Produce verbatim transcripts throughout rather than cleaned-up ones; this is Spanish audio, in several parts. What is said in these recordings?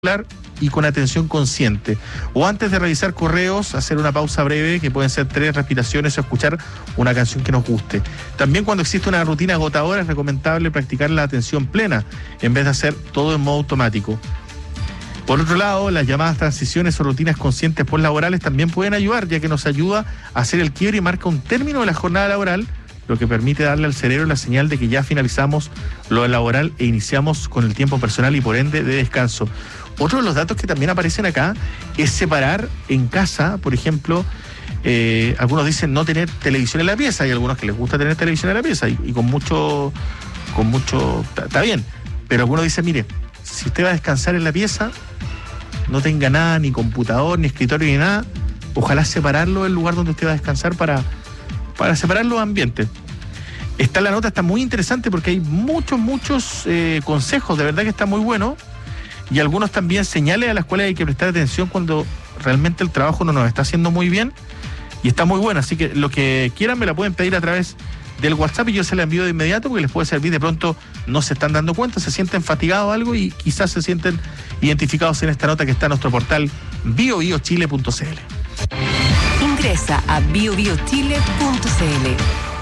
y con atención consciente. O antes de revisar correos, hacer una pausa breve, que pueden ser tres respiraciones, o escuchar una canción que nos guste. También cuando existe una rutina agotadora, es recomendable practicar la atención plena, en vez de hacer todo en modo automático. Por otro lado, las llamadas transiciones o rutinas conscientes postlaborales también pueden ayudar, ya que nos ayuda a hacer el quiebre y marca un término de la jornada laboral, lo que permite darle al cerebro la señal de que ya finalizamos lo laboral e iniciamos con el tiempo personal y por ende de descanso. Otro de los datos que también aparecen acá es separar en casa, por ejemplo, eh, algunos dicen no tener televisión en la pieza, hay algunos que les gusta tener televisión en la pieza y, y con mucho, con mucho, está bien, pero algunos dicen, mire, si usted va a descansar en la pieza, no tenga nada, ni computador, ni escritorio, ni nada, ojalá separarlo del lugar donde usted va a descansar para, para separar los ambientes. Está la nota, está muy interesante porque hay muchos, muchos eh, consejos, de verdad que está muy bueno. Y algunos también señales a las cuales hay que prestar atención cuando realmente el trabajo no nos está haciendo muy bien. Y está muy bueno, así que lo que quieran me la pueden pedir a través del WhatsApp y yo se la envío de inmediato porque les puede servir. De pronto no se están dando cuenta, se sienten fatigados o algo y quizás se sienten identificados en esta nota que está en nuestro portal bio bio chile punto c l. Ingresa a bio bio chile punto c l.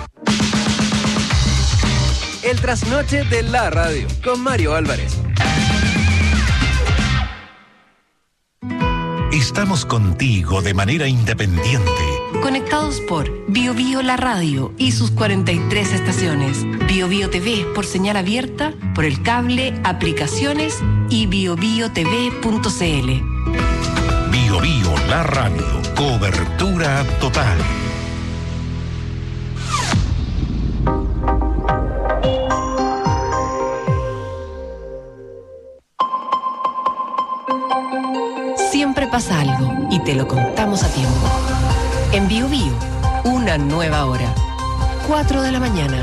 El trasnoche de la radio con Mario Álvarez. Estamos contigo de manera independiente. Conectados por Bio Bio La Radio y sus cuarenta y tres estaciones. Bio Bio T V por señal abierta, por el cable, aplicaciones y bio bio t v punto c l. Bio Bio La Radio. Cobertura total. Siempre pasa algo y te lo contamos a tiempo. En Bio Bio, una nueva hora. cuatro de la mañana.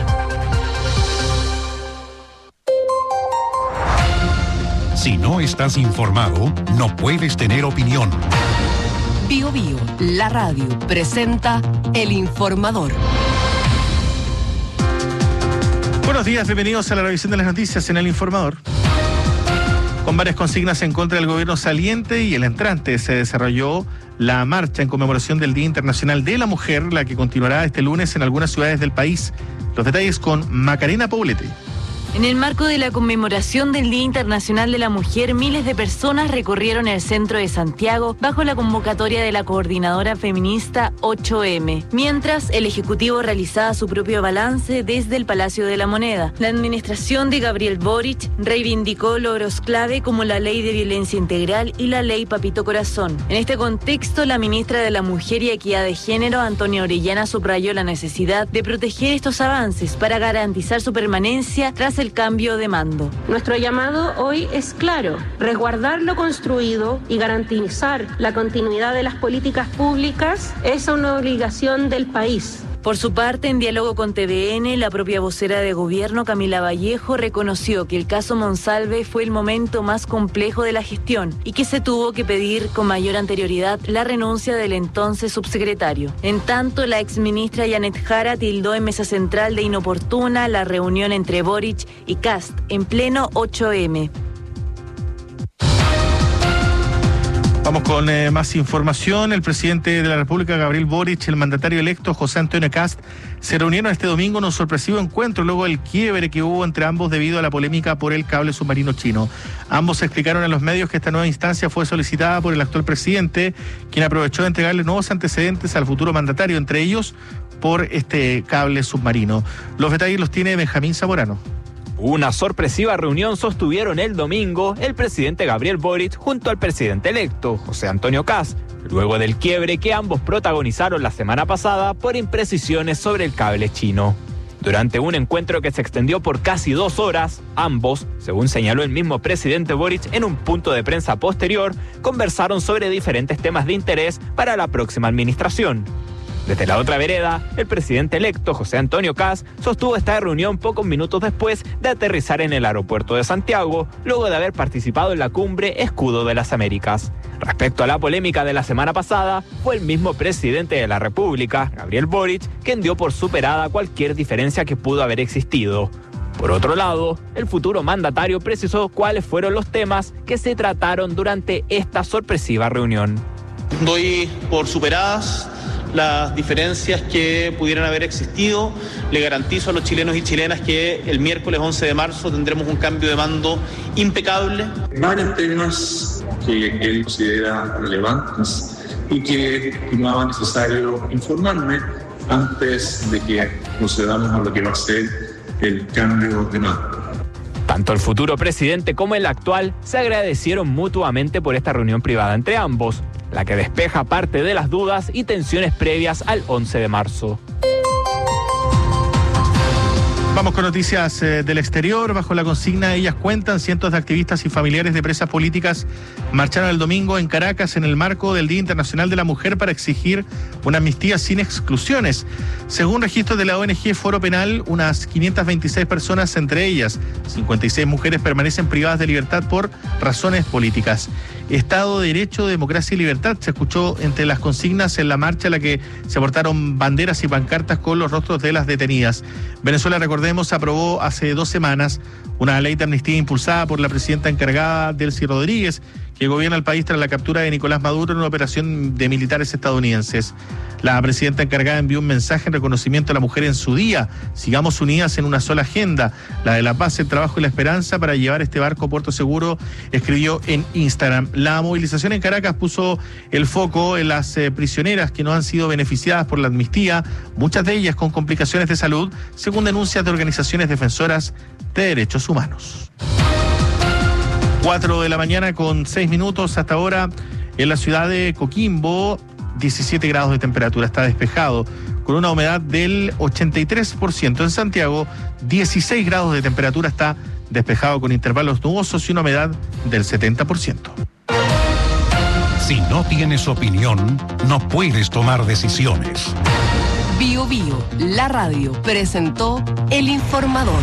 Si no estás informado, no puedes tener opinión. Bio Bio, la radio, presenta El Informador. Buenos días, bienvenidos a la revisión de las noticias en El Informador. Con varias consignas en contra del gobierno saliente y el entrante se desarrolló la marcha en conmemoración del Día Internacional de la Mujer, la que continuará este lunes en algunas ciudades del país. Los detalles con Macarena Poblete. En el marco de la conmemoración del Día Internacional de la Mujer, miles de personas recorrieron el centro de Santiago bajo la convocatoria de la coordinadora feminista ocho eme, mientras el Ejecutivo realizaba su propio balance desde el Palacio de la Moneda. La administración de Gabriel Boric reivindicó logros clave como la Ley de Violencia Integral y la Ley Papito Corazón. En este contexto, la ministra de la Mujer y Equidad de Género, Antonia Orellana, subrayó la necesidad de proteger estos avances para garantizar su permanencia tras el cambio de mando. Nuestro llamado hoy es claro: resguardar lo construido y garantizar la continuidad de las políticas públicas es una obligación del país. Por su parte, en diálogo con T V N, la propia vocera de gobierno, Camila Vallejo, reconoció que el caso Monsalve fue el momento más complejo de la gestión y que se tuvo que pedir con mayor anterioridad la renuncia del entonces subsecretario. En tanto, la exministra Janet Jara tildó en mesa central de inoportuna la reunión entre Boric y Kast en pleno ocho eme. Vamos con eh, más información. El presidente de la República, Gabriel Boric, el mandatario electo, José Antonio Kast, se reunieron este domingo en un sorpresivo encuentro luego del quiebre que hubo entre ambos debido a la polémica por el cable submarino chino. Ambos explicaron a los medios que esta nueva instancia fue solicitada por el actual presidente, quien aprovechó de entregarle nuevos antecedentes al futuro mandatario, entre ellos por este cable submarino. Los detalles los tiene Benjamín Zamorano. Una sorpresiva reunión sostuvieron el domingo el presidente Gabriel Boric junto al presidente electo, José Antonio Kast, luego del quiebre que ambos protagonizaron la semana pasada por imprecisiones sobre el cable chino. Durante un encuentro que se extendió por casi dos horas, ambos, según señaló el mismo presidente Boric en un punto de prensa posterior, conversaron sobre diferentes temas de interés para la próxima administración. Desde la otra vereda, el presidente electo, José Antonio Kast, sostuvo esta reunión pocos minutos después de aterrizar en el aeropuerto de Santiago, luego de haber participado en la cumbre Escudo de las Américas. Respecto a la polémica de la semana pasada, fue el mismo presidente de la República, Gabriel Boric, quien dio por superada cualquier diferencia que pudo haber existido. Por otro lado, el futuro mandatario precisó cuáles fueron los temas que se trataron durante esta sorpresiva reunión. Doy por superadas las diferencias que pudieran haber existido. Le garantizo a los chilenos y chilenas que el miércoles once de marzo tendremos un cambio de mando impecable. Varios temas que él considera relevantes y que estimaba necesario informarme antes de que procedamos a lo que va a ser el cambio de mando. Tanto el futuro presidente como el actual se agradecieron mutuamente por esta reunión privada entre ambos, la que despeja parte de las dudas y tensiones previas al once de marzo. Vamos con noticias eh, del exterior. Bajo la consigna Ellas Cuentan, cientos de activistas y familiares de presas políticas marcharon el domingo en Caracas en el marco del Día Internacional de la Mujer para exigir una amnistía sin exclusiones. Según registros de la O N G Foro Penal, unas quinientas veintiséis personas, entre ellas cincuenta y seis mujeres, permanecen privadas de libertad por razones políticas. Estado de Derecho, Democracia y Libertad se escuchó entre las consignas en la marcha en la que se portaron banderas y pancartas con los rostros de las detenidas. Venezuela, recordemos, aprobó hace dos semanas una ley de amnistía impulsada por la presidenta encargada, Delcy Rodríguez, que gobierna el país tras la captura de Nicolás Maduro en una operación de militares estadounidenses. La presidenta encargada envió un mensaje en reconocimiento a la mujer en su día. Sigamos unidas en una sola agenda, la de la paz, el trabajo y la esperanza para llevar este barco a puerto seguro, escribió en Instagram. La movilización en Caracas puso el foco en las eh, prisioneras que no han sido beneficiadas por la amnistía, muchas de ellas con complicaciones de salud, según denuncias de organizaciones defensoras de derechos humanos. cuatro de la mañana con seis minutos hasta ahora en la ciudad de Coquimbo, diecisiete grados de temperatura, está despejado, con una humedad del ochenta y tres por ciento. En Santiago, dieciséis grados de temperatura, está despejado con intervalos nubosos y una humedad del setenta por ciento. Si no tienes opinión, no puedes tomar decisiones. Bio Bio, la radio, presentó El Informador.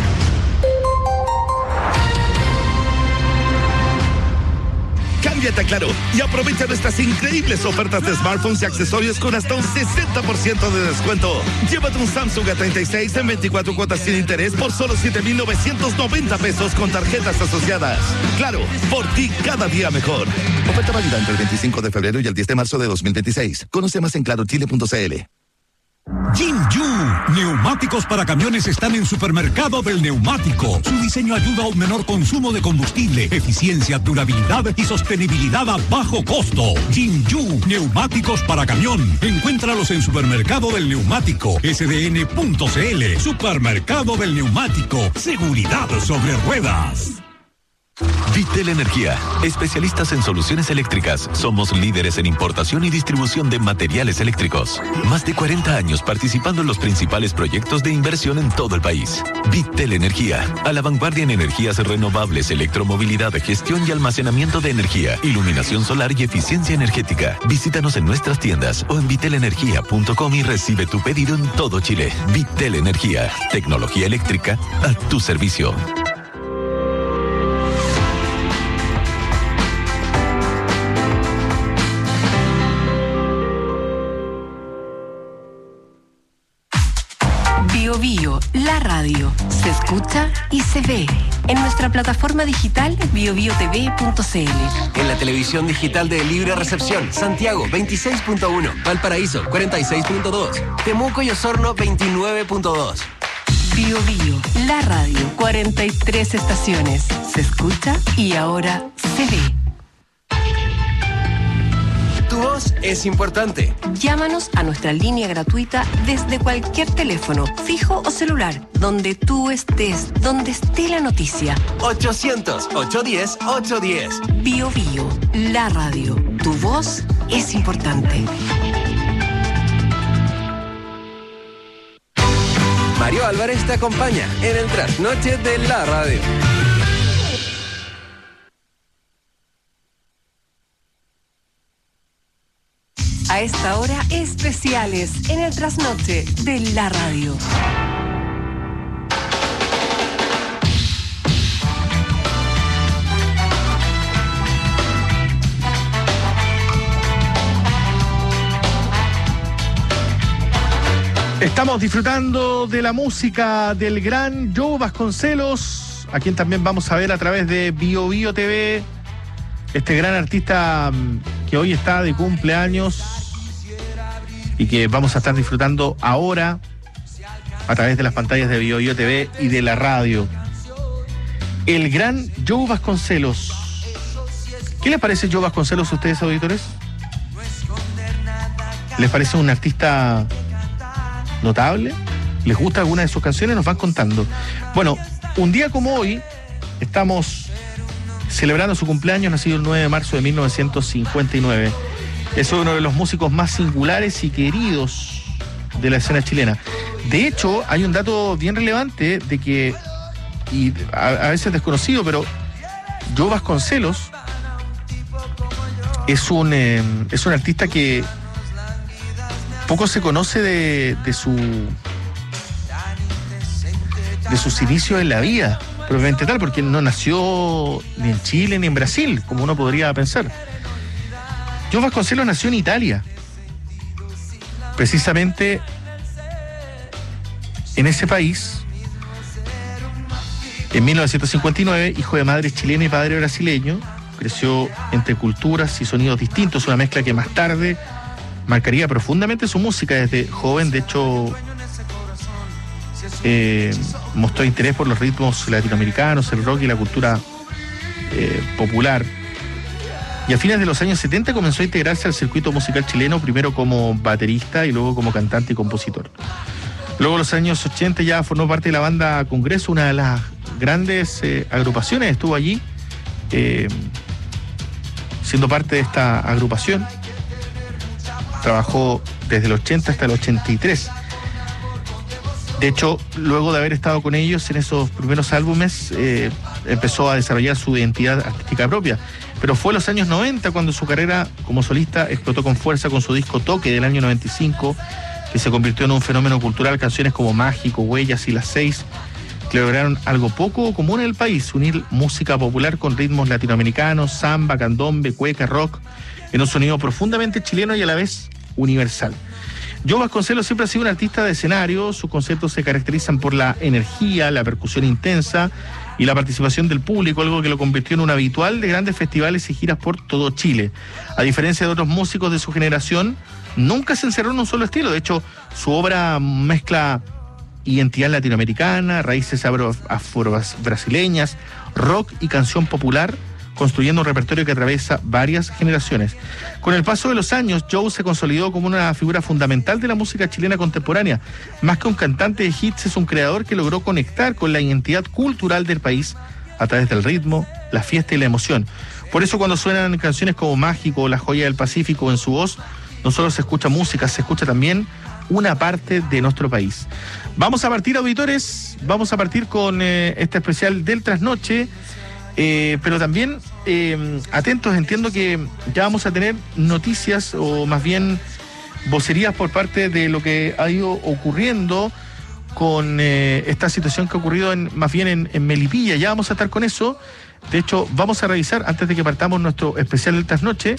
Cámbiate a Claro y aprovecha nuestras increíbles ofertas de smartphones y accesorios con hasta un sesenta por ciento de descuento. Llévate un Samsung A treinta y seis en veinticuatro cuotas sin interés por solo siete mil novecientos noventa pesos con tarjetas asociadas. Claro, por ti cada día mejor. Oferta válida entre el veinticinco de febrero y el diez de marzo de dos mil veintiséis. Conoce más en claro chile punto c l. Jinju, neumáticos para camiones están en Supermercado del Neumático. Su diseño ayuda a un menor consumo de combustible, eficiencia, durabilidad y sostenibilidad a bajo costo. Jinju, neumáticos para camión. Encuéntralos en Supermercado del Neumático, s d n punto c l. Supermercado del Neumático, seguridad sobre ruedas. Vitel Energía, especialistas en soluciones eléctricas. Somos líderes en importación y distribución de materiales eléctricos. Más de cuarenta años participando en los principales proyectos de inversión en todo el país. Vitel Energía, a la vanguardia en energías renovables, electromovilidad, gestión y almacenamiento de energía, iluminación solar y eficiencia energética. Visítanos en nuestras tiendas o en vitel energía punto com y recibe tu pedido en todo Chile. Vitel Energía, tecnología eléctrica a tu servicio. Bio Bio, la radio, se escucha y se ve en nuestra plataforma digital bio bio t v punto c l. En la televisión digital de Libre Recepción, Santiago veintiséis punto uno, Valparaíso cuarenta y seis punto dos, Temuco y Osorno veintinueve punto dos. Bio Bio, la radio, cuarenta y tres estaciones, se escucha y ahora se ve. Tu voz es importante. Llámanos a nuestra línea gratuita desde cualquier teléfono, fijo o celular, donde tú estés, donde esté la noticia. ochocientos, ochocientos diez, ochocientos diez. Bio Bio, la radio. Tu voz es importante. Mario Álvarez te acompaña en el trasnoche de la radio. A esta hora, especiales en el trasnoche de la radio. Estamos disfrutando de la música del gran Joe Vasconcelos, a quien también vamos a ver a través de Bio Bio T V, este gran artista que hoy está de cumpleaños y que vamos a estar disfrutando ahora a través de las pantallas de Bio Bio T V y de la radio. El gran Joe Vasconcelos. ¿Qué les parece Joe Vasconcelos a ustedes, auditores? ¿Les parece un artista notable? ¿Les gusta alguna de sus canciones? Nos van contando. Bueno, un día como hoy estamos celebrando su cumpleaños, nacido el nueve de marzo de mil novecientos cincuenta y nueve. Es uno de los músicos más singulares y queridos de la escena chilena. De hecho, hay un dato bien relevante de que, y a, a veces desconocido, pero Joe Vasconcelos es un, eh, es un artista que poco se conoce de, de su de sus inicios en la vida, probablemente tal, porque no nació ni en Chile ni en Brasil, como uno podría pensar. Joe Vasconcelos nació en Italia, precisamente en ese país, en mil novecientos cincuenta y nueve, hijo de madre chilena y padre brasileño. Creció entre culturas y sonidos distintos, una mezcla que más tarde marcaría profundamente su música desde joven. De hecho, eh, mostró interés por los ritmos latinoamericanos, el rock y la cultura eh, popular. Y a fines de los años setenta comenzó a integrarse al circuito musical chileno, primero como baterista y luego como cantante y compositor. Luego en los años ochenta ya formó parte de la banda Congreso, una de las grandes eh, agrupaciones, estuvo allí eh, siendo parte de esta agrupación. Trabajó desde el ochenta hasta el ochenta y tres. De hecho, luego de haber estado con ellos en esos primeros álbumes, eh, empezó a desarrollar su identidad artística propia. Pero fue en los años noventa cuando su carrera como solista explotó con fuerza con su disco Toque del año noventa y cinco, que se convirtió en un fenómeno cultural. Canciones como Mágico, Huellas y Las Seis, que lograron algo poco común en el país: unir música popular con ritmos latinoamericanos, samba, candombe, cueca, rock, en un sonido profundamente chileno y a la vez universal. Joe Vasconcelos siempre ha sido un artista de escenario. Sus conceptos se caracterizan por la energía, la percusión intensa y la participación del público, algo que lo convirtió en un habitual de grandes festivales y giras por todo Chile. A diferencia de otros músicos de su generación, nunca se encerró en un solo estilo. De hecho, su obra mezcla identidad latinoamericana, raíces afro-brasileñas, rock y canción popular, construyendo un repertorio que atraviesa varias generaciones. Con el paso de los años, Joe se consolidó como una figura fundamental de la música chilena contemporánea. Más que un cantante de hits, es un creador que logró conectar con la identidad cultural del país a través del ritmo, la fiesta y la emoción. Por eso cuando suenan canciones como Mágico, La Joya del Pacífico, en su voz, no solo se escucha música, se escucha también una parte de nuestro país. Vamos a partir, auditores, vamos a partir con eh, este especial del Trasnoche. Eh, pero también eh, atentos, entiendo que ya vamos a tener noticias o más bien vocerías por parte de lo que ha ido ocurriendo con eh, esta situación que ha ocurrido en, más bien en, en Melipilla. Ya vamos a estar con eso. De hecho, vamos a revisar antes de que partamos nuestro especial del Trasnoche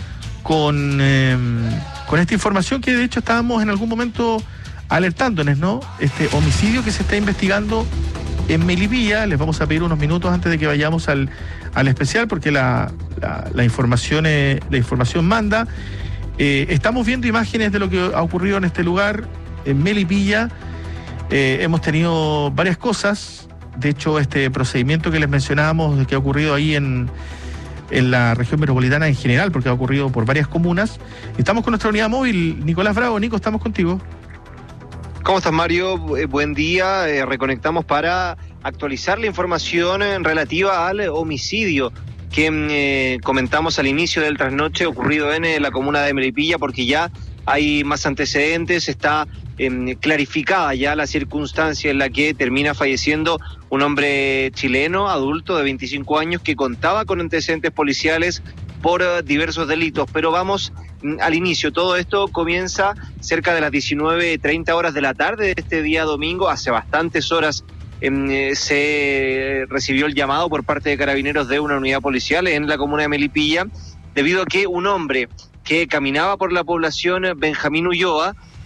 con, eh, con esta información que de hecho estábamos en algún momento alertándoles, ¿no? Este homicidio que se está investigando en Melipilla. Les vamos a pedir unos minutos antes de que vayamos al, al especial, porque la, la, la, información, eh, la información manda. Eh, estamos viendo imágenes de lo que ha ocurrido en este lugar, en Melipilla. Eh, hemos tenido varias cosas. De hecho, este procedimiento que les mencionábamos, que ha ocurrido ahí en, en la región metropolitana en general, porque ha ocurrido por varias comunas. Estamos con nuestra unidad móvil, Nicolás Bravo. Nico, estamos contigo. ¿Cómo estás, Mario? Eh, buen día. Eh, reconectamos para actualizar la información eh, relativa al homicidio que eh, comentamos al inicio del trasnoche ocurrido en eh, la comuna de Melipilla, porque ya hay más antecedentes. Está eh, clarificada ya la circunstancia en la que termina falleciendo un hombre chileno, adulto de veinticinco años, que contaba con antecedentes policiales por uh, diversos delitos. Pero vamos mm, al inicio. Todo esto comienza cerca de las diecinueve treinta horas de la tarde de este día domingo. Hace bastantes horas eh, se recibió el llamado por parte de carabineros de una unidad policial en la comuna de Melipilla, debido a que un hombre que caminaba por la población Benjamín Ulloa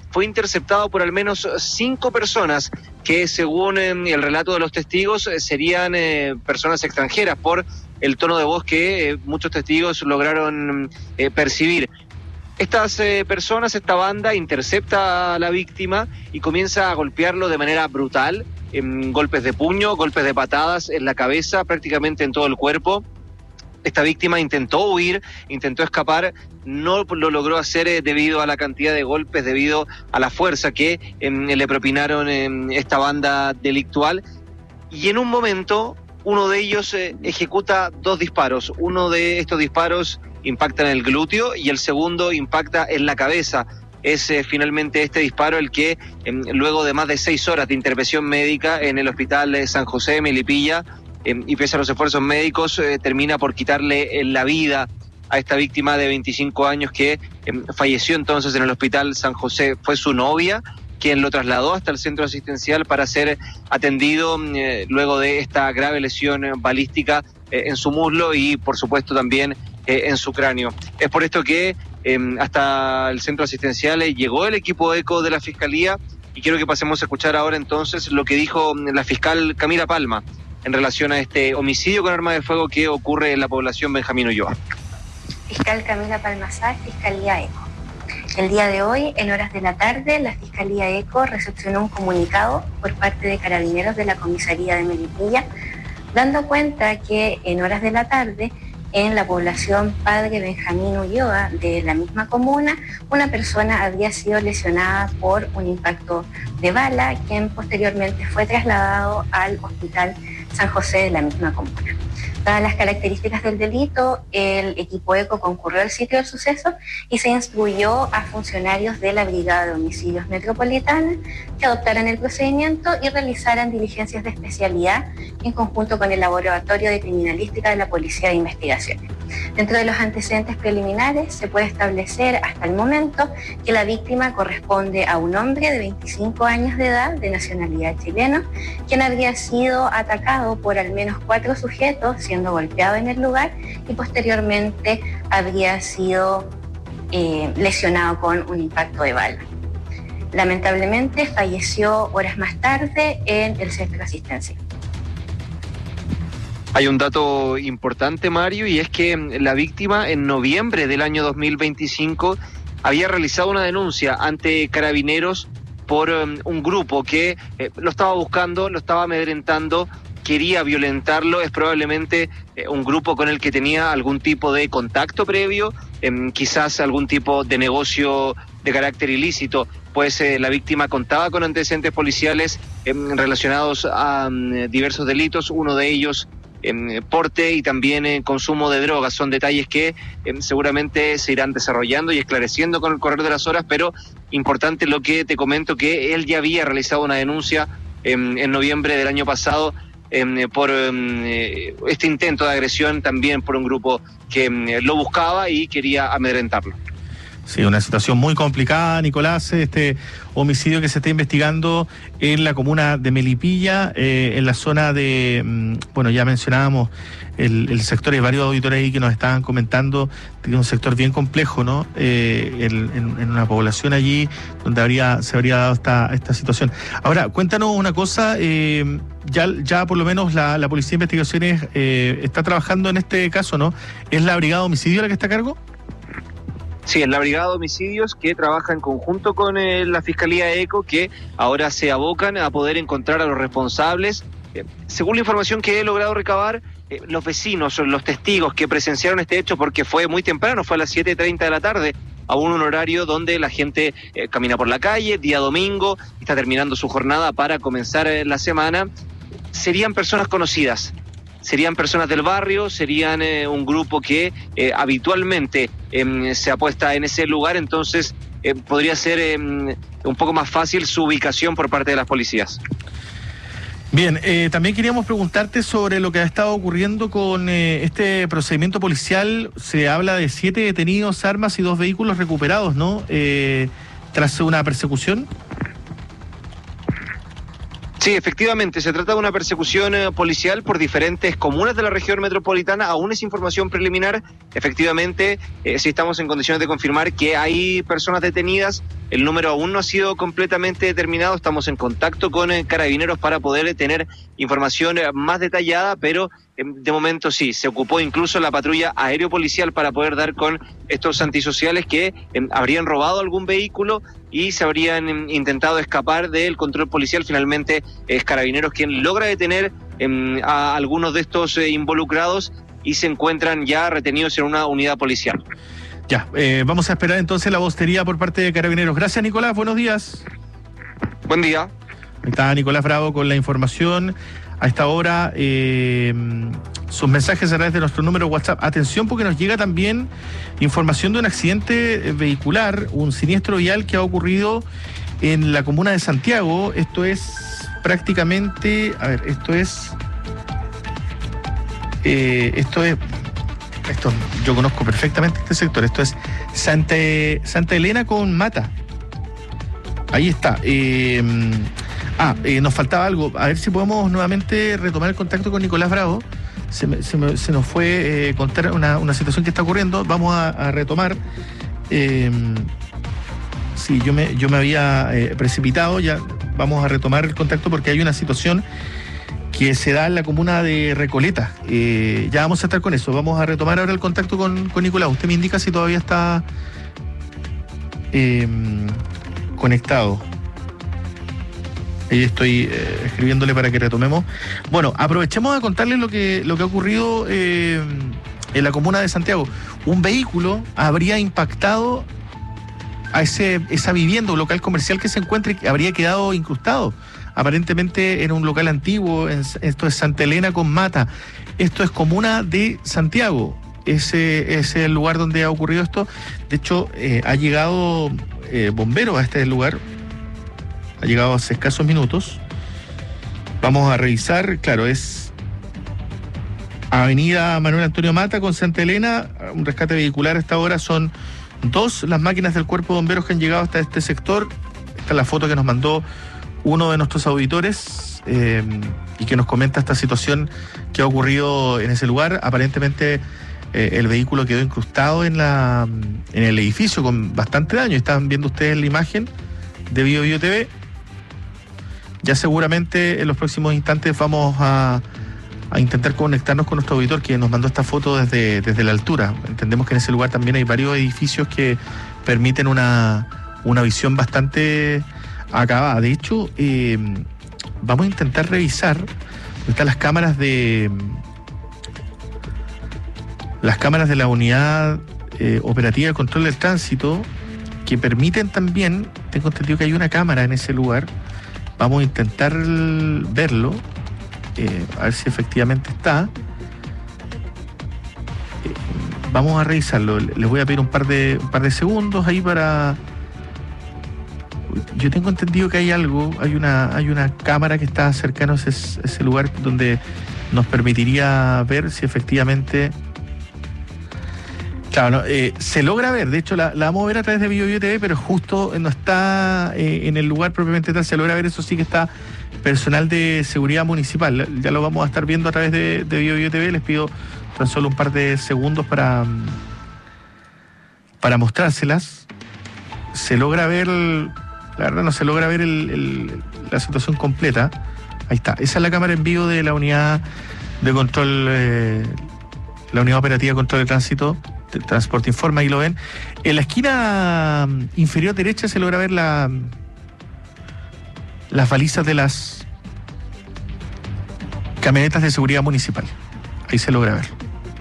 fue interceptado por al menos cinco personas que, según eh, el relato de los testigos, eh, serían eh, personas extranjeras por el tono de voz que eh, muchos testigos lograron eh, percibir. Estas eh, personas, esta banda, intercepta a la víctima y comienza a golpearlo de manera brutal, en golpes de puño, golpes de patadas en la cabeza, prácticamente en todo el cuerpo. Esta víctima intentó huir, intentó escapar, no lo logró hacer eh, debido a la cantidad de golpes, debido a la fuerza que eh, le propinaron eh, esta banda delictual. Y en un momento, uno de ellos eh, ejecuta dos disparos. Uno de estos disparos impacta en el glúteo y el segundo impacta en la cabeza. Es eh, finalmente este disparo el que, eh, luego de más de seis horas de intervención médica en el hospital de San José de Melipilla, Eh, y pese a los esfuerzos médicos, eh, termina por quitarle eh, la vida a esta víctima de veinticinco años que eh, falleció entonces en el hospital San José. Fue su novia quien lo trasladó hasta el centro asistencial para ser atendido eh, luego de esta grave lesión eh, balística eh, en su muslo y por supuesto también eh, en su cráneo. Es por esto que eh, hasta el centro asistencial eh, llegó el equipo ECO de la Fiscalía, y quiero que pasemos a escuchar ahora entonces lo que dijo la fiscal Camila Palma en relación a este homicidio con arma de fuego que ocurre en la población Benjamín Ulloa. Fiscal Camila Palmasar, Fiscalía ECO. El día de hoy, en horas de la tarde, la Fiscalía ECO recepcionó un comunicado por parte de carabineros de la comisaría de Melipilla, dando cuenta que en horas de la tarde, en la población Padre Benjamín Ulloa de la misma comuna, una persona había sido lesionada por un impacto de bala, quien posteriormente fue trasladado al hospital San José de la misma comuna. Dadas las características del delito, el equipo ECO concurrió al sitio del suceso y se instruyó a funcionarios de la Brigada de Homicidios Metropolitana que adoptaran el procedimiento y realizaran diligencias de especialidad en conjunto con el Laboratorio de Criminalística de la Policía de Investigaciones. Dentro de los antecedentes preliminares se puede establecer hasta el momento que la víctima corresponde a un hombre de veinticinco años de edad, de nacionalidad chilena, quien habría sido atacado por al menos cuatro sujetos, siendo golpeado en el lugar, y posteriormente habría sido eh, lesionado con un impacto de bala. Lamentablemente falleció horas más tarde en el centro asistencial. Hay un dato importante, Mario, y es que la víctima en noviembre del año dos mil veinticinco había realizado una denuncia ante carabineros por um, un grupo que eh, lo estaba buscando, lo estaba amedrentando, quería violentarlo. Es probablemente eh, un grupo con el que tenía algún tipo de contacto previo, eh, quizás algún tipo de negocio de carácter ilícito, pues eh, la víctima contaba con antecedentes policiales eh, relacionados a um, diversos delitos, uno de ellos en porte y también en consumo de drogas. Son detalles que eh, seguramente se irán desarrollando y esclareciendo con el correr de las horas, pero importante lo que te comento, que él ya había realizado una denuncia eh, en noviembre del año pasado eh, por eh, este intento de agresión, también por un grupo que eh, lo buscaba y quería amedrentarlo. Sí, una situación muy complicada, Nicolás, este homicidio que se está investigando en la comuna de Melipilla, eh, en la zona de, bueno, ya mencionábamos el, el sector, hay varios auditores ahí que nos estaban comentando, que es un sector bien complejo, ¿no? Eh, el, en, en una población allí donde habría se habría dado esta, esta situación. Ahora, cuéntanos una cosa, eh, ya, ya por lo menos la, la Policía de Investigaciones eh, está trabajando en este caso, ¿no? ¿Es la Brigada de Homicidio la que está a cargo? Sí, es la Brigada de Homicidios que trabaja en conjunto con eh, la Fiscalía ECO, que ahora se abocan a poder encontrar a los responsables. Eh, según la información que he logrado recabar, eh, los vecinos, los testigos que presenciaron este hecho, porque fue muy temprano, fue a las siete treinta de la tarde, aún un horario donde la gente eh, camina por la calle, día domingo, está terminando su jornada para comenzar eh, la semana, serían personas conocidas. Serían personas del barrio, serían eh, un grupo que eh, habitualmente eh, se apuesta en ese lugar, entonces eh, podría ser eh, un poco más fácil su ubicación por parte de las policías. Bien, eh, también queríamos preguntarte sobre lo que ha estado ocurriendo con eh, este procedimiento policial. Se habla de siete detenidos, armas y dos vehículos recuperados, ¿no? Eh, tras una persecución. Sí, efectivamente, se trata de una persecución eh, policial por diferentes comunas de la región metropolitana. Aún es información preliminar. Efectivamente, eh, sí estamos en condiciones de confirmar que hay personas detenidas. El número aún no ha sido completamente determinado. Estamos en contacto con eh, carabineros para poder eh, tener información eh, más detallada, pero eh, de momento sí, se ocupó incluso la patrulla aéreo policial para poder dar con estos antisociales que eh, habrían robado algún vehículo y se habrían eh, intentado escapar del control policial. Finalmente es Carabineros quien logra detener eh, a algunos de estos eh, involucrados y se encuentran ya retenidos en una unidad policial. Ya, eh, vamos a esperar entonces la vostería por parte de Carabineros. Gracias, Nicolás, buenos días. Buen día. Ahí está Nicolás Bravo con la información. A esta hora, eh, sus mensajes a través de nuestro número WhatsApp. Atención, porque nos llega también información de un accidente vehicular, un siniestro vial que ha ocurrido en la comuna de Santiago. Esto es prácticamente, a ver, esto es, eh, esto es, esto yo conozco perfectamente este sector. Esto es Santa, Santa Elena con Mata. Ahí está. Eh, ah, eh, nos faltaba algo. A ver si podemos nuevamente retomar el contacto con Nicolás Bravo. Se, me, se, me, se nos fue eh, contar una, una situación que está ocurriendo. Vamos a, a retomar. Eh, sí, yo me, yo me había eh, precipitado. Ya vamos a retomar el contacto porque hay una situación que se da en la comuna de Recoleta. Eh, ya vamos a estar con eso. Vamos a retomar ahora el contacto con, con Nicolás. Usted me indica si todavía está eh, conectado. Ahí estoy eh, escribiéndole para que retomemos. Bueno, aprovechemos a contarles lo que, lo que ha ocurrido eh, en la comuna de Santiago. Un vehículo habría impactado a ese, esa vivienda, un local comercial que se encuentra y que habría quedado incrustado. Aparentemente en un local antiguo. En, esto es Santa Elena con Mata. Esto es comuna de Santiago. Ese es el lugar donde ha ocurrido esto. De hecho, eh, ha llegado eh, bomberos a este lugar. Ha llegado hace escasos minutos. Vamos a revisar. Claro, es Avenida Manuel Antonio Mata con Santa Elena. Un rescate vehicular a esta hora. Son dos las máquinas del cuerpo de bomberos que han llegado hasta este sector. Esta es la foto que nos mandó uno de nuestros auditores eh, y que nos comenta esta situación que ha ocurrido en ese lugar. Aparentemente eh, el vehículo quedó incrustado en la en el edificio con bastante daño. Están viendo ustedes la imagen de Bio Bio T V. Ya seguramente en los próximos instantes vamos a, a intentar conectarnos con nuestro auditor que nos mandó esta foto desde, desde la altura. Entendemos que en ese lugar también hay varios edificios que permiten una, una visión bastante acabada. De hecho, eh, vamos a intentar revisar dónde están las cámaras de las cámaras de la unidad eh, operativa de control del tránsito que permiten también, tengo entendido que hay una cámara en ese lugar. Vamos a intentar verlo, eh, a ver si efectivamente está. Eh, vamos a revisarlo. Les voy a pedir un par de un par de segundos ahí para. Yo tengo entendido que hay algo, hay una hay una cámara que está cercano a ese, ese lugar donde nos permitiría ver si efectivamente. Claro, no, eh, se logra ver, de hecho la, la vamos a ver a través de Bio Bio T V, pero justo no está eh, en el lugar propiamente tal, se logra ver, eso sí que está personal de seguridad municipal, ya lo vamos a estar viendo a través de, de Bio Bio T V, les pido tan solo un par de segundos para, para mostrárselas. Se logra ver, la verdad no se logra ver el, el, la situación completa, ahí está, esa es la cámara en vivo de la unidad de control, eh, la unidad operativa de control de tránsito. Transporte Informa, ahí lo ven. En la esquina inferior derecha se logra ver la las balizas de las camionetas de seguridad municipal. Ahí se logra ver.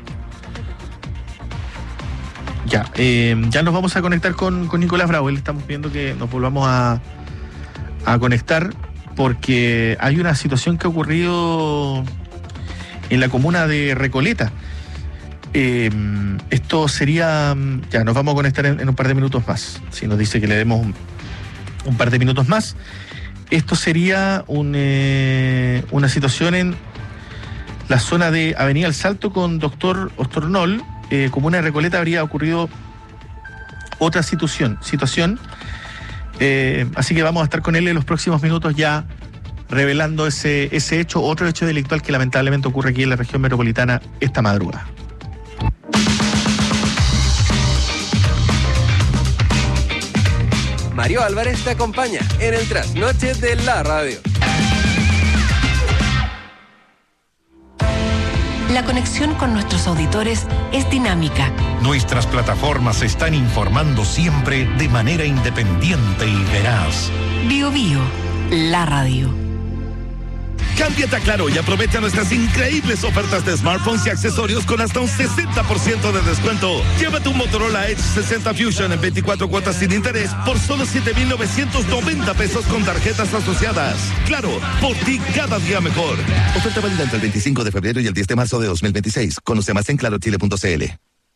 Ya, eh, ya nos vamos a conectar con, con Nicolás Bravo. Le estamos pidiendo que nos volvamos a, a conectar porque hay una situación que ha ocurrido en la comuna de Recoleta. Eh, esto sería, ya nos vamos a conectar en, en un par de minutos más, si nos dice que le demos un, un par de minutos más. Esto sería un, eh, una situación en la zona de Avenida El Salto con Doctor Ostornol, eh, comuna de Recoleta. Habría ocurrido otra situación, situación eh, así que vamos a estar con él en los próximos minutos ya revelando ese, ese hecho, otro hecho delictual que lamentablemente ocurre aquí en la región metropolitana esta madrugada. Mario Álvarez te acompaña en el trasnoche de la radio. La conexión con nuestros auditores es dinámica. Nuestras plataformas están informando siempre de manera independiente y veraz. Bio Bio, la radio. Cámbiate a Claro y aprovecha nuestras increíbles ofertas de smartphones y accesorios con hasta un sesenta por ciento de descuento. Llévate un Motorola Edge sesenta Fusion en veinticuatro cuotas sin interés por solo siete mil novecientos noventa pesos con tarjetas asociadas. Claro, por ti cada día mejor. Oferta válida entre el veinticinco de febrero y el diez de marzo de dos mil veintiséis. Conoce más en claro chile punto c l.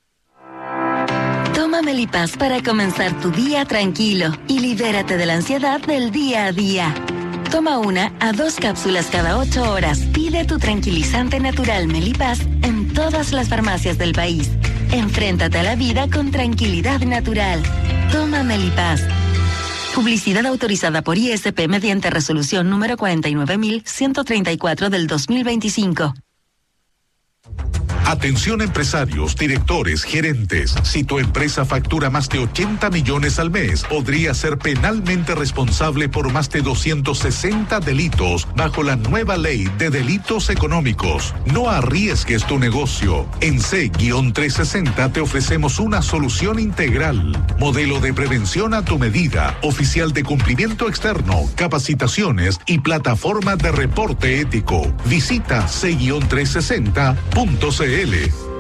Toma Melipaz para comenzar tu día tranquilo y libérate de la ansiedad del día a día. Toma una a dos cápsulas cada ocho horas. Pide tu tranquilizante natural Melipaz en todas las farmacias del país. Enfréntate a la vida con tranquilidad natural. Toma Melipaz. Publicidad autorizada por I S P mediante resolución número cuarenta y nueve mil ciento treinta y cuatro del dos mil veinticinco. Atención empresarios, directores, gerentes. Si tu empresa factura más de ochenta millones al mes, podría ser penalmente responsable por más de doscientos sesenta delitos bajo la nueva ley de delitos económicos. No arriesgues tu negocio. En C trescientos sesenta te ofrecemos una solución integral. Modelo de prevención a tu medida, oficial de cumplimiento externo, capacitaciones y plataforma de reporte ético. Visita C trescientos sesenta punto c l.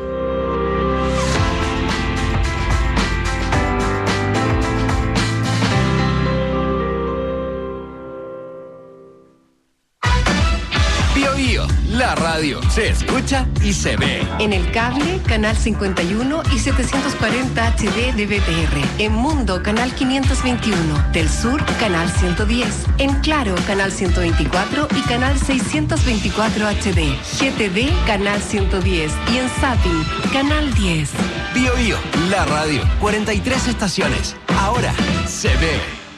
Bio Bio, la radio, se escucha y se ve. En el cable, canal cincuenta y uno y setecientos cuarenta H D de B T R. En Mundo, canal quinientos veintiuno. Del Sur, canal ciento diez. En Claro, canal ciento veinticuatro y canal seiscientos veinticuatro H D. G T V, canal ciento diez. Y en Zapping, canal diez. Bio Bio, la radio, cuarenta y tres estaciones. Ahora se ve.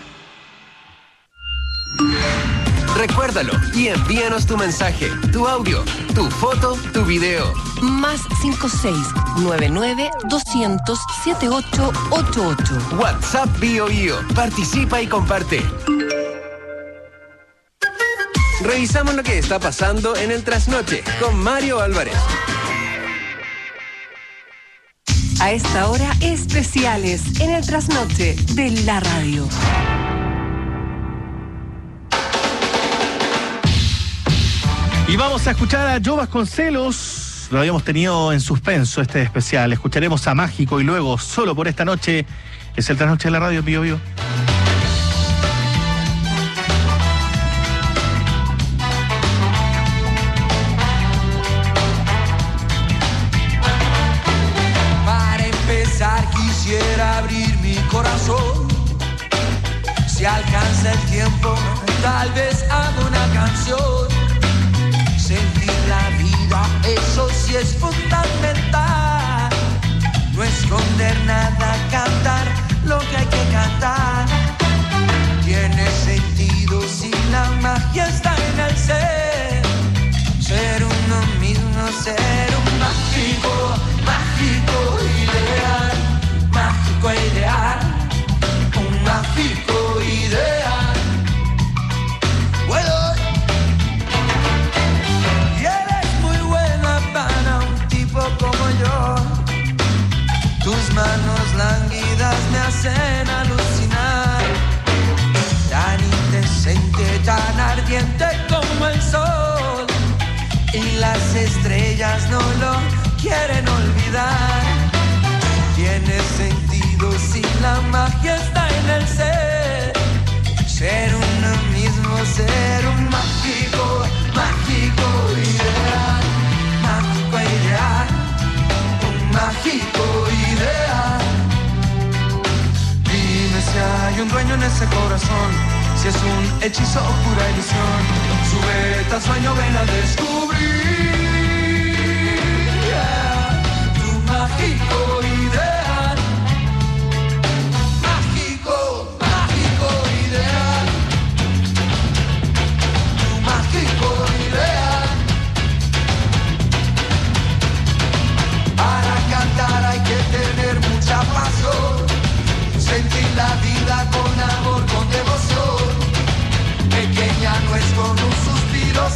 Recuérdalo y envíanos tu mensaje, tu audio, tu foto, tu video. Más cinco seis nueve nueve doscientos setenta y ocho ochenta y ocho. WhatsApp Bio Bio. Participa y comparte. Revisamos lo que está pasando en el trasnoche con Mario Álvarez. A esta hora, especiales en el trasnoche de la radio. Y vamos a escuchar a Joe Vasconcelos. Lo habíamos tenido en suspenso este especial. Escucharemos a Mágico y luego, solo por esta noche, es el trasnoche de la radio Bio Bio. Para empezar quisiera abrir mi corazón. Si alcanza el tiempo, tal vez hago una canción. Sentir la vida, eso sí es fundamental. No esconder nada, cantar lo que hay que cantar. Tiene sentido si la magia está en el ser. Ser uno mismo, ser un mágico, mágico ideal. Mágico ideal, un mágico ideal. Bueno. Como yo, tus manos lánguidas me hacen alucinar. Tan indecente, tan ardiente como el sol. Y las estrellas no lo quieren olvidar. Tiene sentido si la magia está en el ser. Ser uno mismo, ser un mágico, mágico ideal. Mágico ideal, un mágico ideal. Dime si hay un dueño en ese corazón, si es un hechizo o pura ilusión. Súbete al sueño, ven a descubrir yeah. Tu mágico ideal. Mágico, mágico ideal. Tu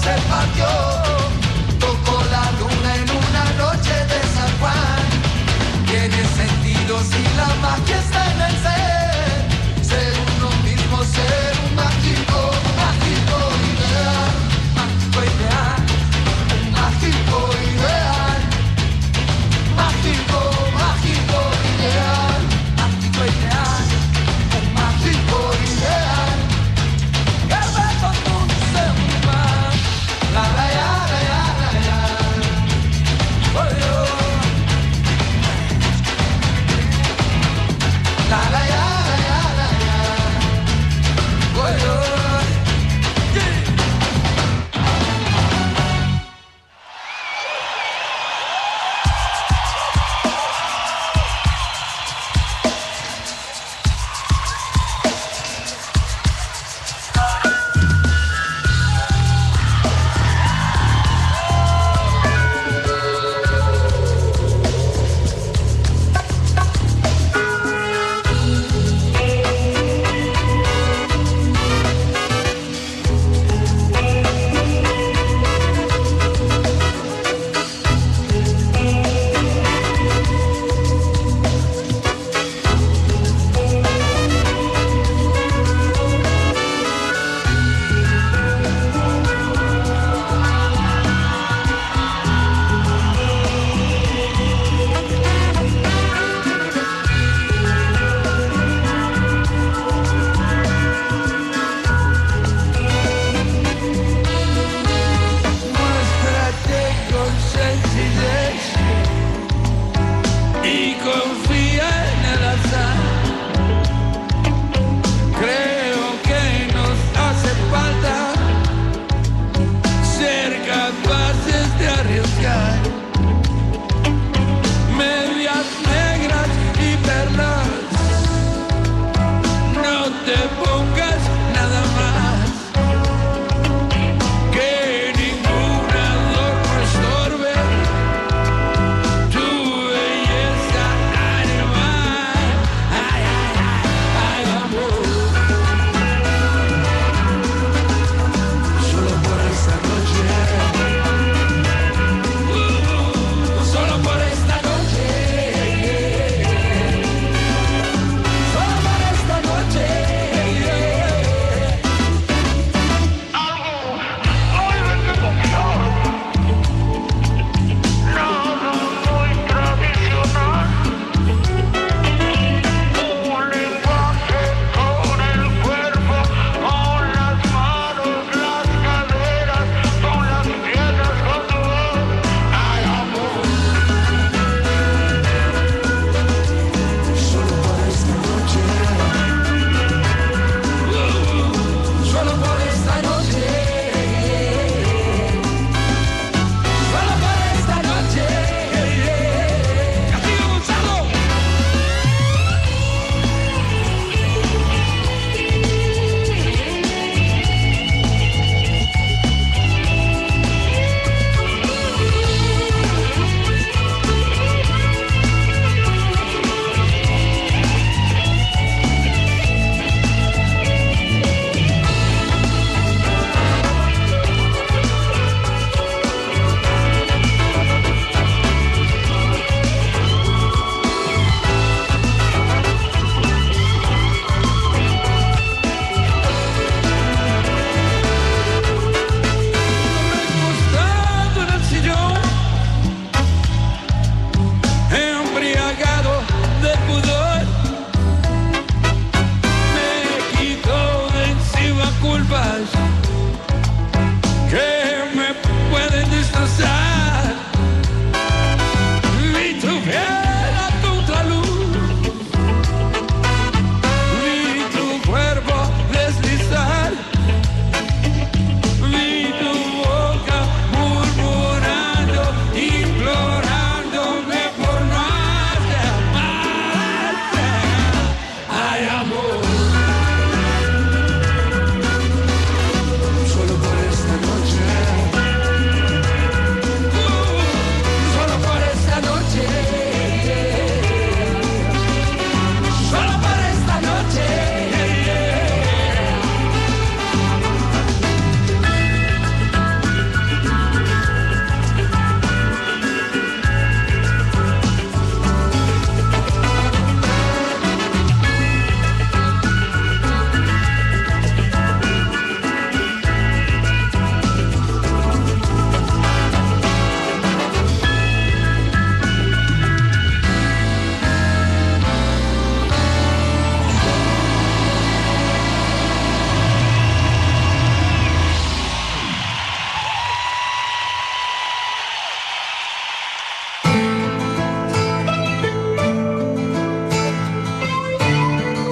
se partió. Tocó la luna en una noche de San Juan. Tiene sentido si la magia está en el ser. Ser uno mismo, ser un mágico, mágico ideal. Mágico ideal. Un mágico ideal. Mágico, mágico ideal. Mágico ideal. Un mágico ideal. Que ve todo un ser humano. La la ya, la ya, la ya. Oh, yo. La la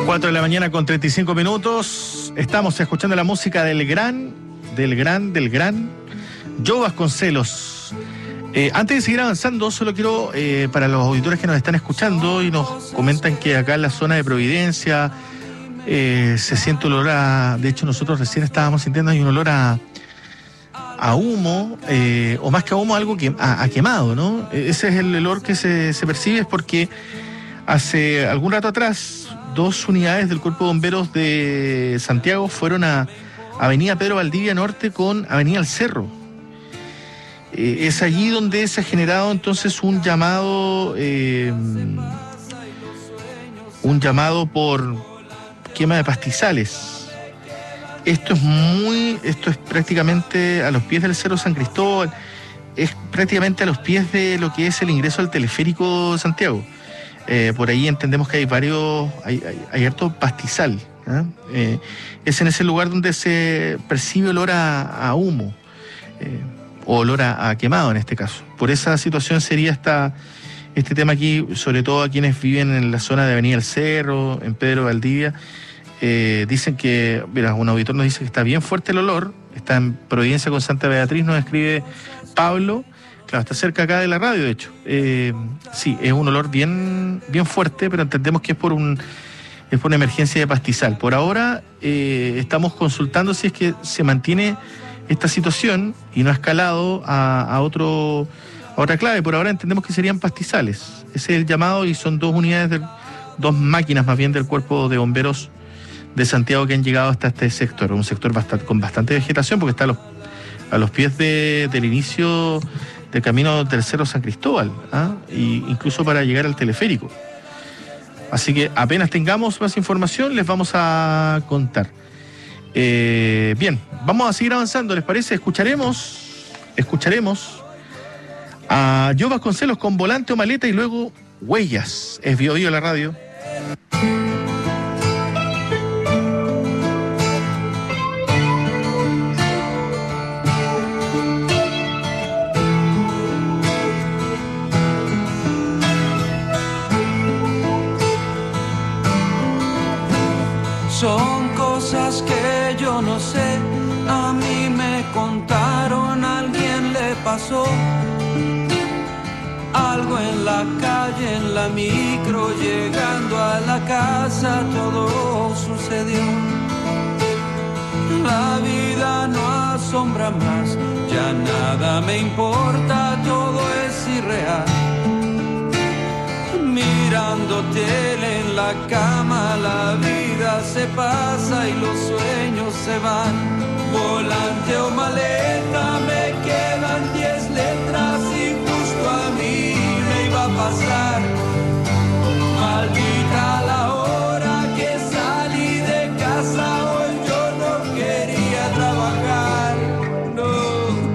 cuatro de la mañana con treinta y cinco minutos. Estamos escuchando la música del gran, del gran, del gran Joe Vasconcelos. Eh, antes de seguir avanzando, solo quiero, eh, para los auditores que nos están escuchando y nos comentan que acá en la zona de Providencia eh, se siente olor a... De hecho, nosotros recién estábamos sintiendo hay un olor a, a humo, eh, o más que a humo, algo que, a, a quemado, ¿no? Ese es el olor que se, se percibe, es porque hace algún rato atrás dos unidades del Cuerpo de Bomberos de Santiago fueron a Avenida Pedro Valdivia Norte con Avenida El Cerro. Eh, es allí donde se ha generado entonces un llamado, eh, un llamado por quema de pastizales. Esto es muy, esto es prácticamente a los pies del Cerro San Cristóbal, es prácticamente a los pies de lo que es el ingreso al teleférico de Santiago. Eh, por ahí entendemos que hay varios, hay, hay, hay harto pastizal, ¿eh? Eh, es en ese lugar donde se percibe olor a, a humo, eh, o olor a, a quemado en este caso. Por esa situación sería esta, este tema aquí, sobre todo a quienes viven en la zona de Avenida El Cerro, en Pedro Valdivia. Eh, dicen que, mira, un auditor nos dice que está bien fuerte el olor, está en Providencia con Santa Beatriz, nos escribe Pablo. Claro, está cerca acá de la radio, de hecho. Eh, sí, es un olor bien, bien fuerte, pero entendemos que es por un es por una emergencia de pastizal. Por ahora eh, estamos consultando si es que se mantiene esta situación y no ha escalado a, a, otro, a otra clave. Por ahora entendemos que serían pastizales. Ese es el llamado y son dos unidades, de, dos máquinas más bien del Cuerpo de Bomberos de Santiago que han llegado hasta este sector. Un sector bastante, con bastante vegetación porque está a los, a los pies de, del inicio del camino del Cerro San Cristóbal, ¿ah? Y incluso para llegar al teleférico. Así que apenas tengamos más información les vamos a contar. Eh, bien, vamos a seguir avanzando, ¿les parece? Escucharemos, escucharemos a Joe Vasconcelos con Volante o Maleta y luego Huellas. Es Bio Bio la radio. Son cosas que yo no sé, a mí me contaron, a alguien le pasó. Algo en la calle, en la micro, llegando a la casa, todo sucedió. La vida no asombra más, ya nada me importa, todo es irreal. Mirando tele en la cama, la vida se pasa y los sueños se van. Volante o maleta, me quedan diez letras y justo a mí me iba a pasar. Maldita la hora que salí de casa, hoy yo no quería trabajar, no.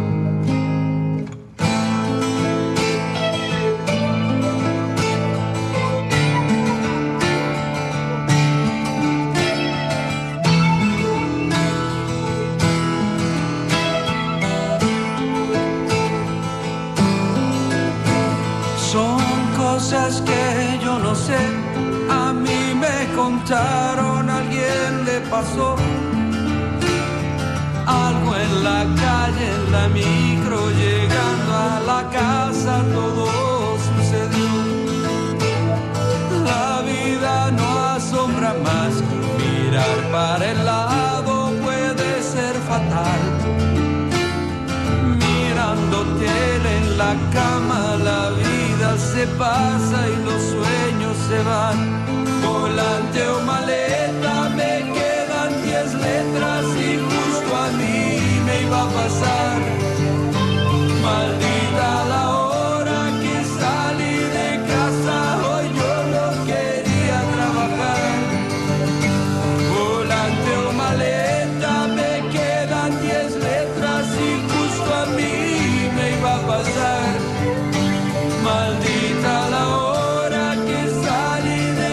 Cosas que yo no sé, a mí me contaron, a alguien le pasó. Algo en la calle, en la micro, llegando a la casa, todo sucedió. La vida no asombra más, mirar para el lado puede ser fatal. Mirando tele en la cama, la vida se pasa y los sueños se van. Volante o maleta, me quedan diez letras y justo a mí me iba a pasar. Maldita la hora que salí de casa, hoy yo no quería trabajar. Volante o maleta, me quedan diez letras y justo a mí me iba a pasar. Maldita la hora que salí de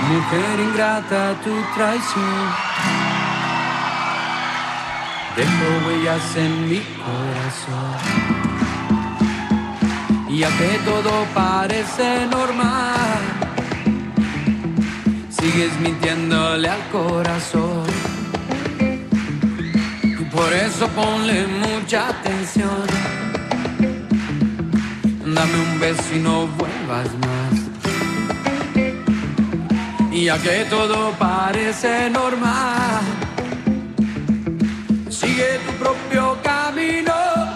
Mujer ingrata, tu traición dejó huellas en mi corazón. Ya que todo parece normal, sigues mintiéndole al corazón. Y por eso ponle mucha atención. Dame un beso y no vuelvas más. Ya que todo parece normal, sigue tu propio camino.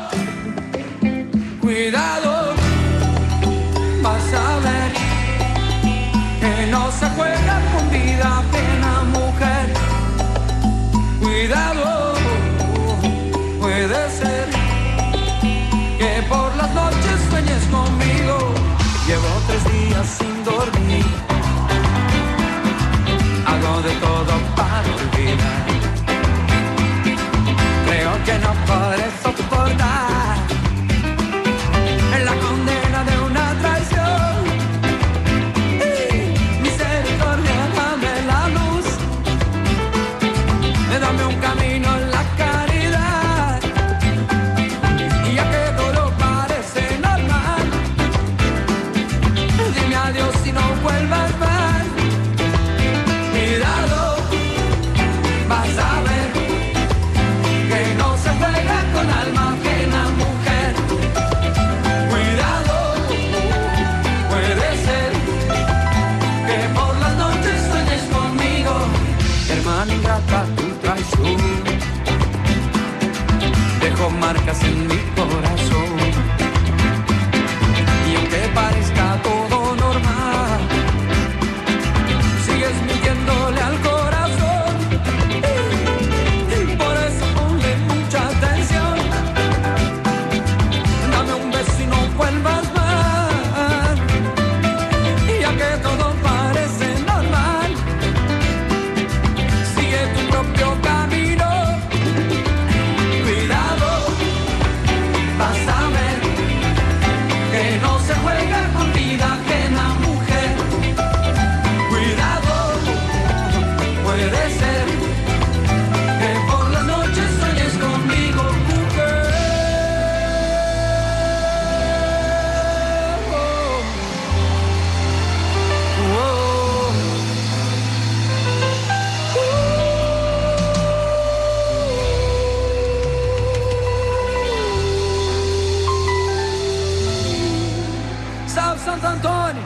Cuidado, vas a ver que no se juega con vida ajena, mujer. Cuidado, puede ser que por las noches sueñes conmigo. Llevo tres días sin dormir, hago de todo para olvidar. Creo que no podré soportar la condena de una traición. Misericordia, dame la luz, dame un camino en la caridad. Y ya que todo parece normal, dime adiós y no vuelvas más. Cuidado, vas a ver que no se juega con alma ajena, mujer. Cuidado, puede ser que por las noches sueñes conmigo. Hermana ingrata, tu traición dejó marcas en mi corazón. Y aunque parezca todo normal, sigues mintiéndole al corazón. Y por eso ponle mucha atención. Dame un beso y no vuelvas más. Y ya que todo parece normal, sigue tu propio camino. Cuidado, vas a ver que no se juega con vida ajena, mujer. Cuidado, puede ser que por la noche sueñes conmigo, mujer. Oh, oh. Salve Santo Antônio.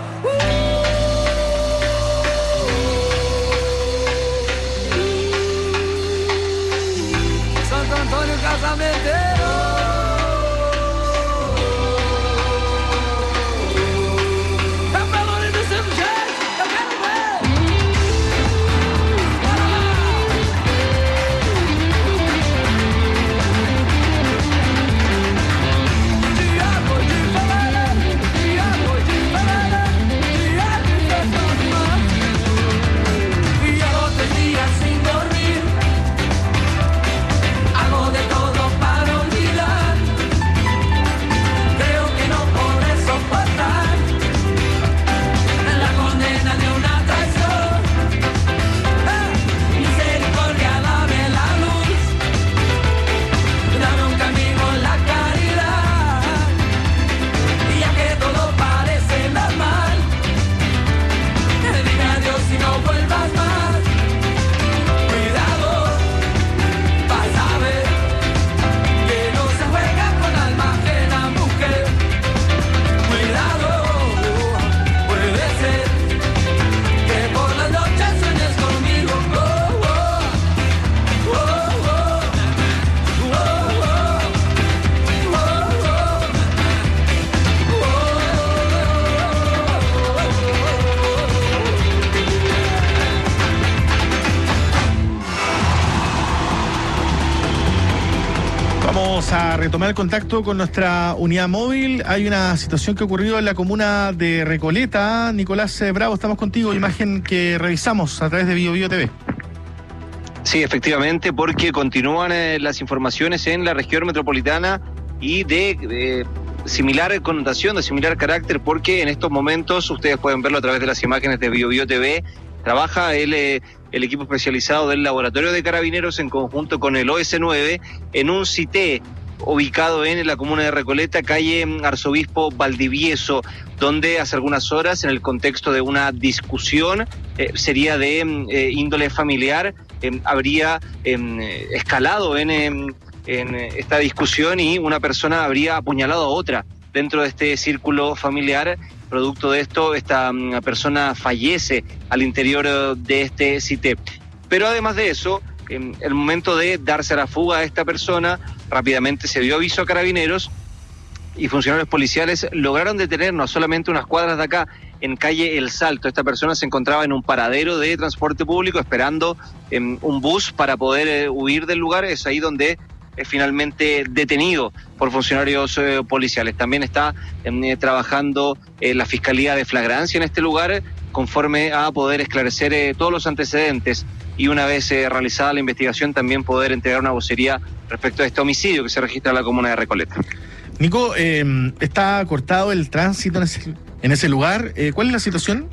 Santo Antônio Casamenteiro. Tá falando do seu jeito, eu quero ver. Bora lá. Diabo de Favela, diabo de Favela, diabo de Favela. Y a los tres días sin dormir, hago de todo para olvidar. Creo que no podré soportar la condena de una traición. Eh, Misericordia, dame la luz, dame un camino en la caridad. Y ya que todo parece normal, dime adiós y no vuelvas más. Cuidado, vas a ver que no se juega con alma ajena, mujer. Cuidado, puede ser que por las noches sueñes conmigo. Oh, oh, oh, oh, oh, oh, Vamos a retomar el contacto con nuestra unidad móvil. Hay una situación que ocurrió en la comuna de Recoleta. Nicolás eh, Bravo, estamos contigo. Imagen que revisamos a través de Bio Bio T V. Sí, efectivamente, porque continúan eh, las informaciones en la región metropolitana y de, de similar connotación, de similar carácter, porque en estos momentos, ustedes pueden verlo a través de las imágenes de Bio Bio T V, Trabaja el, eh, el equipo especializado del Laboratorio de Carabineros en conjunto con el O S nueve en un C I T E ubicado en la comuna de Recoleta, calle Arzobispo Valdivieso, donde hace algunas horas, en el contexto de una discusión, eh, sería de eh, índole familiar, eh, habría eh, escalado en, eh, en esta discusión y una persona habría apuñalado a otra dentro de este círculo familiar. Producto de esto, esta um, persona fallece al interior de este C I T E. Pero además de eso, en el momento de darse a la fuga a esta persona, rápidamente se dio aviso a Carabineros y funcionarios policiales lograron detener no solamente unas cuadras de acá, en calle El Salto. Esta persona se encontraba en un paradero de transporte público esperando eh, un bus para poder eh, huir del lugar. Es ahí donde es finalmente detenido por funcionarios eh, policiales. También está eh, trabajando eh, la Fiscalía de Flagrancia en este lugar, conforme a poder esclarecer eh, todos los antecedentes y una vez eh, realizada la investigación también poder entregar una vocería respecto a este homicidio que se registra en la comuna de Recoleta. Nico, eh, está cortado el tránsito en ese, en ese lugar. Eh, ¿Cuál es la situación?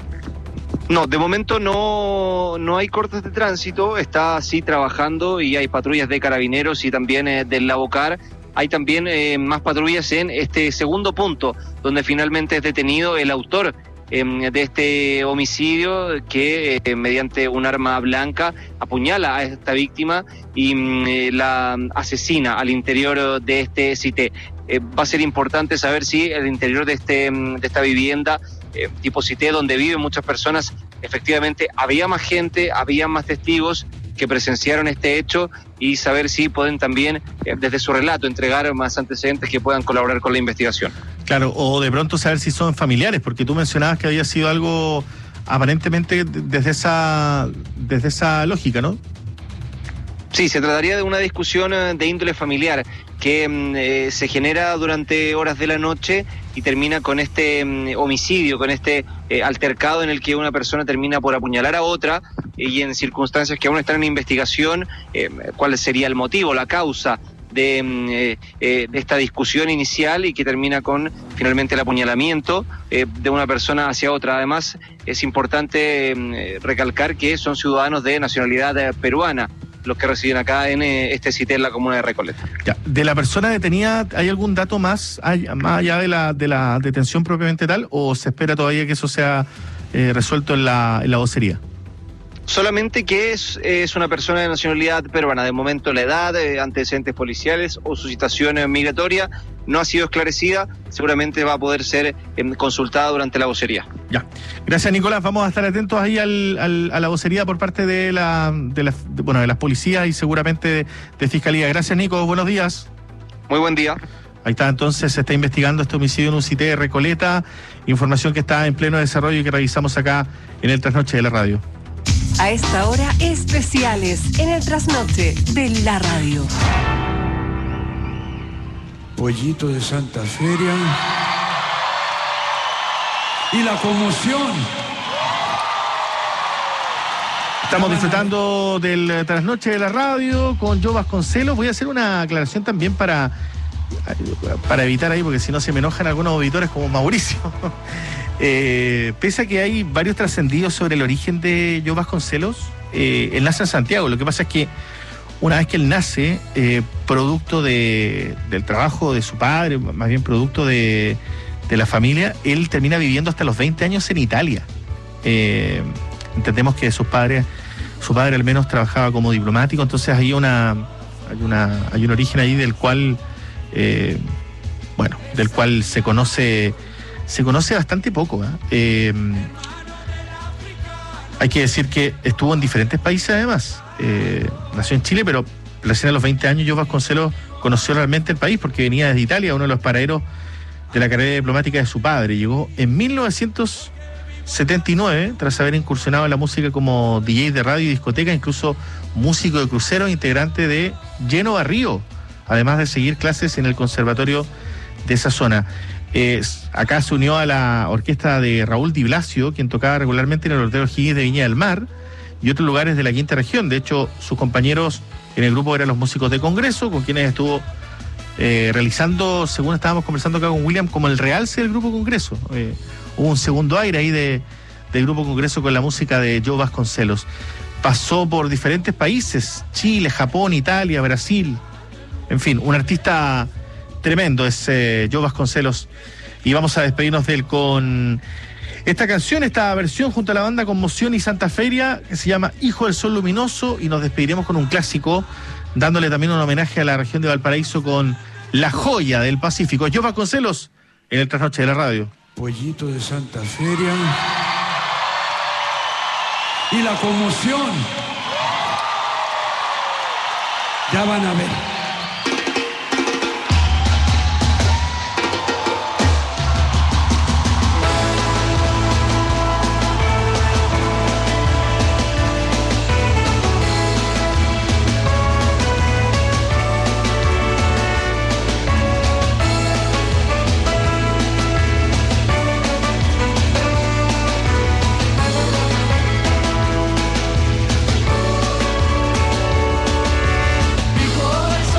No, de momento no, no hay cortes de tránsito, está así trabajando y hay patrullas de Carabineros y también eh, del Lavocar. Hay también eh, más patrullas en este segundo punto, donde finalmente es detenido el autor eh, de este homicidio que eh, mediante un arma blanca apuñala a esta víctima y eh, la asesina al interior de este C I T E. Eh, va a ser importante saber si el interior de, este, de esta vivienda eh, tipo C I T E, donde viven muchas personas, efectivamente había más gente, había más testigos que presenciaron este hecho y saber si pueden también, eh, desde su relato, entregar más antecedentes que puedan colaborar con la investigación. Claro, o de pronto saber si son familiares, porque tú mencionabas que había sido algo aparentemente desde esa, desde esa lógica, ¿no? Sí, se trataría de una discusión de índole familiar que eh, se genera durante horas de la noche y termina con este eh, homicidio, con este eh, altercado en el que una persona termina por apuñalar a otra y en circunstancias que aún están en investigación, eh, cuál sería el motivo, la causa de, eh, eh, de esta discusión inicial y que termina con finalmente el apuñalamiento eh, de una persona hacia otra. Además, es importante eh, recalcar que son ciudadanos de nacionalidad eh, peruana los que residen acá en eh, este C I T E en la comuna de Recoleta. Ya. ¿De la persona detenida hay algún dato más, hay, más allá de la, de la detención propiamente tal, o se espera todavía que eso sea eh, resuelto en la, en la vocería? Solamente que es, es una persona de nacionalidad peruana. De momento la edad, eh, antecedentes policiales o su situación eh, migratoria no ha sido esclarecida. Seguramente va a poder ser eh, consultada durante la vocería. Ya. Gracias, Nicolás. Vamos a estar atentos ahí al, al, a la vocería por parte de la, de la de, bueno, de las policías y seguramente de, de Fiscalía. Gracias, Nico. Buenos días. Muy buen día. Ahí está, entonces se está investigando este homicidio en un C I T E de Recoleta. Información que está en pleno desarrollo y que revisamos acá en el Trasnoche de la Radio. A esta hora, especiales en el Trasnoche de la Radio. Pollito de Santa Feria y la conmoción. Estamos disfrutando del Trasnoche de la Radio con Joe Vasconcelos. Voy a hacer una aclaración también para, para evitar ahí, porque si no se me enojan algunos auditores como Mauricio. Eh, pese a que hay varios trascendidos sobre el origen de Joe Vasconcelos, eh, él nace en Santiago. Lo que pasa es que una vez que él nace, eh, producto de, del trabajo de su padre, más bien producto de, de la familia, él termina viviendo hasta los veinte años en Italia. Eh, entendemos que sus padres, su padre al menos trabajaba como diplomático, entonces hay una, hay una, hay un origen ahí del cual, eh, bueno, del cual se conoce. Se conoce bastante poco. ¿eh? Eh, hay que decir que estuvo en diferentes países además. Eh, nació en Chile, pero recién a los veinte años Joe Vasconcelos conoció realmente el país porque venía desde Italia, uno de los paraderos de la carrera diplomática de su padre. Llegó en mil novecientos setenta y nueve, tras haber incursionado en la música como D J de radio y discoteca, incluso músico de crucero, integrante de Lleno Barrio, además de seguir clases en el conservatorio de esa zona. Eh, acá se unió a la orquesta de Raúl Di Blasio, quien tocaba regularmente en el Ortego Higgins de Viña del Mar y otros lugares de la quinta región. De hecho, sus compañeros en el grupo eran los músicos de Congreso, con quienes estuvo eh, realizando, según estábamos conversando acá con William, como el realce del grupo Congreso. Eh, hubo un segundo aire ahí de, del Grupo Congreso con la música de Joe Vasconcelos. Pasó por diferentes países, Chile, Japón, Italia, Brasil. En fin, un artista tremendo es eh, Joe Vasconcelos. Y vamos a despedirnos de él con esta canción, esta versión junto a la banda Conmoción y Santa Feria, que se llama Hijo del Sol Luminoso, y nos despediremos con un clásico, dándole también un homenaje a la región de Valparaíso con La Joya del Pacífico. Joe Vasconcelos en el Trasnoche de la Radio. Pollito de Santa Feria y La Conmoción. Ya van a ver. Hijo del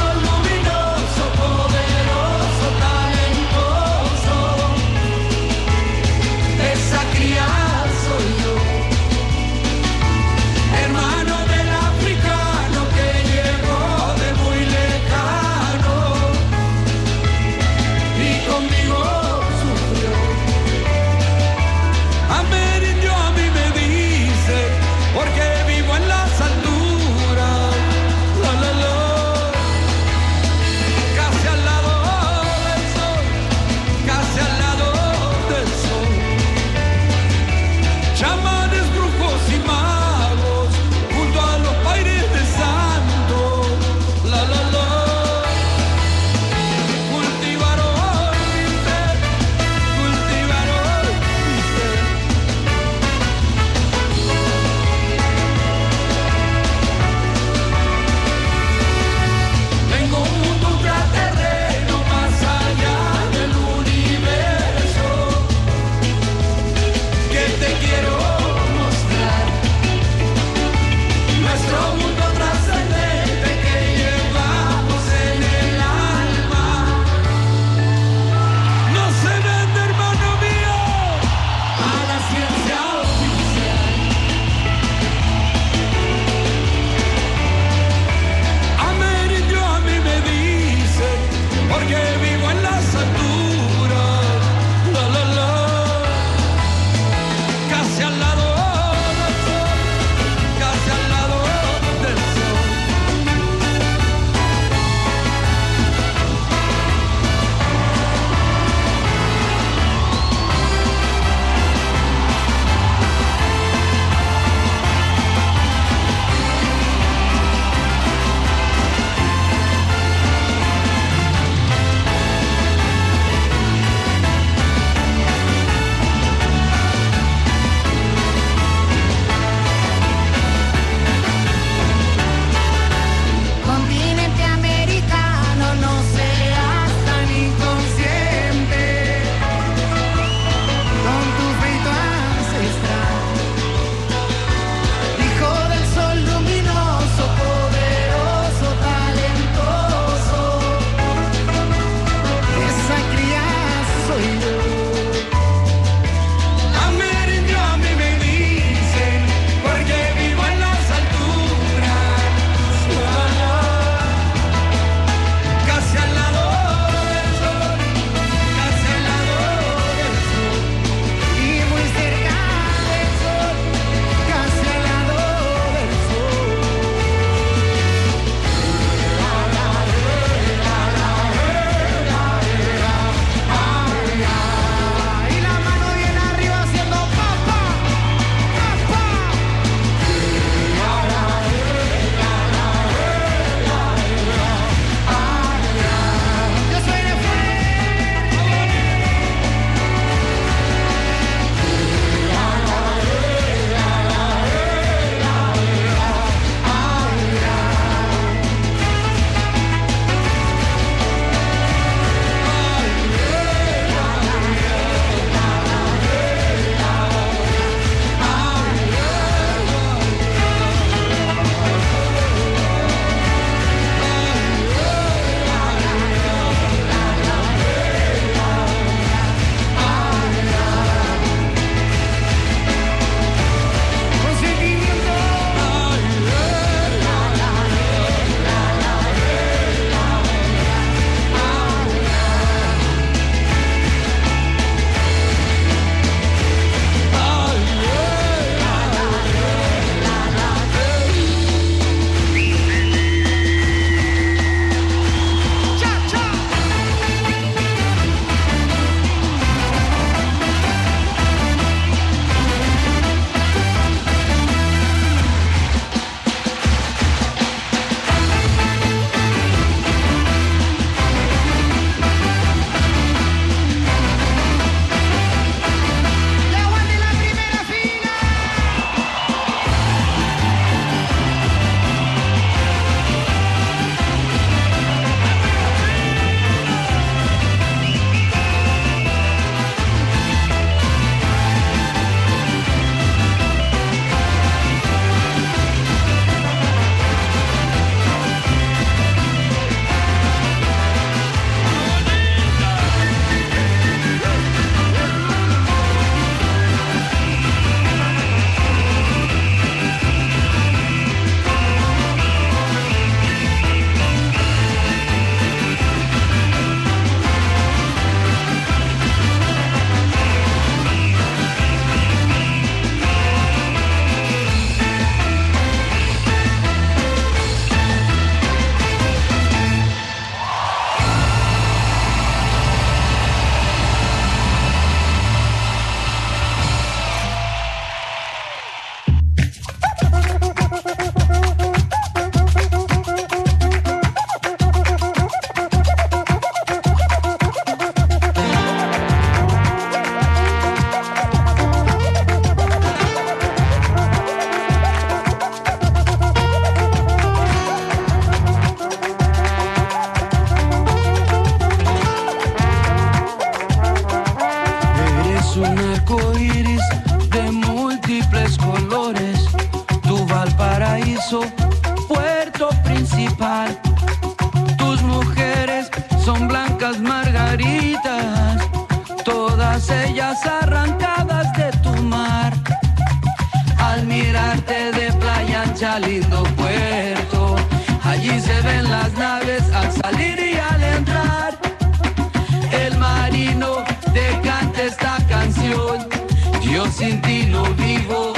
Concha, lindo puerto. Allí se ven las naves al salir y al entrar. El marino te canta esta canción. Yo sin ti no vivo.